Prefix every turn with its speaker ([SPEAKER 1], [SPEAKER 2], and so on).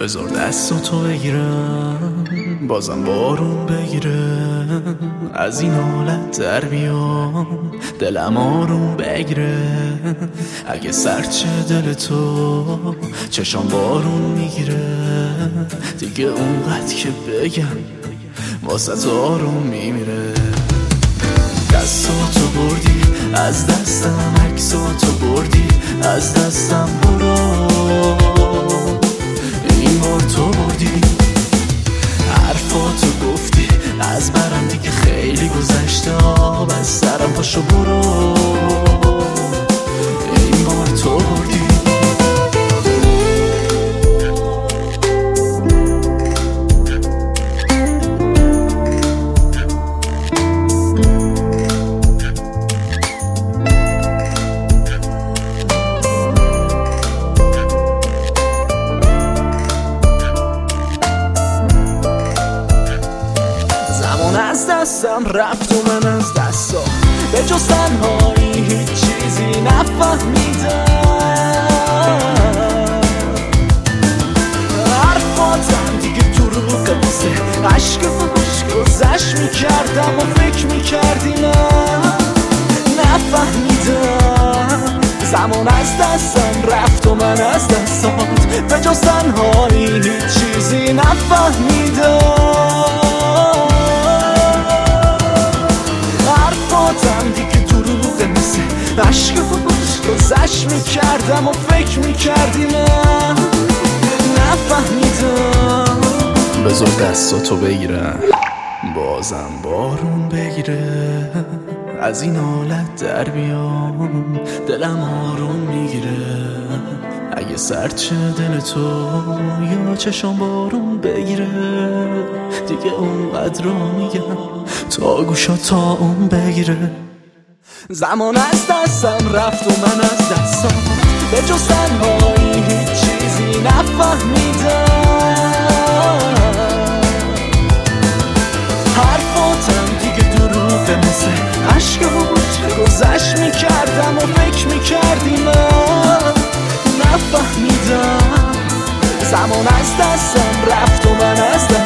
[SPEAKER 1] بذار دستاتو بگیرم بازم بارون بگیره، از این حالت در بیام دلم آروم بگیره. اگه سرچه دل تو چشام بارون میگیره، دیگه اونقدر که بگم واسه آروم میمیره. دستاتو بردی از دستم، عکساتو بردی از دستم، برو این بار تو بردی. حرفاتو گفتی از برم دیگه خیلی گذشته، آب از سرم پاشو برو این بار تو بردی. از دستم رفت و من از دستا به جز تنهایی هیچ چیزی نفهمیدم. حرفاتم دیگه دروغه، واسه عشق فروش گذشت میکردم و فکر میکردی من نفهمیدم. زمان از دستم رفت و من از دستات به جز تنهایی هیچ چیزی نفهمیدم. دیگه دروغه، مثل عشق فروش گذشت میکردم و فکر میکردی من نفهمیدم. بذار دستاتو بگیرم بازم بارون بگیره، از این حالت در بیام دلم آروم میگیره. اگه سرچه دل تو یا چشم بارون بگیره، دیگه اونقدر رو میگم تا گوشا تا اون بگیره. زمان از دستم رفت و من از دستم به جز تنهایی هیچ چیزی نفهمیدم. حرفاتم دیگه دروغه، مثل عشق بود گذشت میکردم و فکر میکردی من نفهمیدم. زمان از دستم رفت و من از دستم